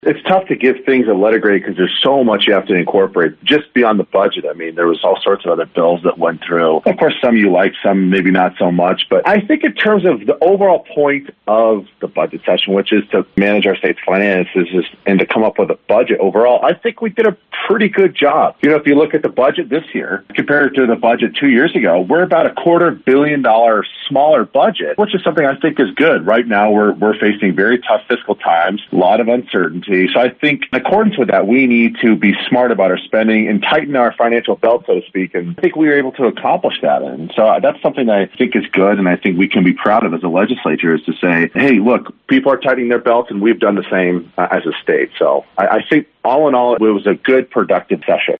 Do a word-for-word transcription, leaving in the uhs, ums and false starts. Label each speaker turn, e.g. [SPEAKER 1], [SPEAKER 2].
[SPEAKER 1] It's tough to give things a letter grade because there's so much you have to incorporate just beyond the budget. I mean, there was all sorts of other bills that went through. Of course, some you like, some maybe not so much. But I think in terms of the overall point of the budget session, which is to manage our state's finances and to come up with a budget overall, I think we did a pretty good job. You know, if you look at the budget this year compared to the budget two years ago, we're about a quarter billion dollar smaller budget, which is something I think is good. Right now, we're we're facing very tough fiscal times, a lot of uncertainty. So I think in accordance with that, we need to be smart about our spending and tighten our financial belt, so to speak. And I think we were able to accomplish that. And so that's something that I think is good. And I think we can be proud of as a legislature is to say, hey, look, people are tightening their belts and we've done the same uh, as a state. So I, I think all in all, it was a good, productive session.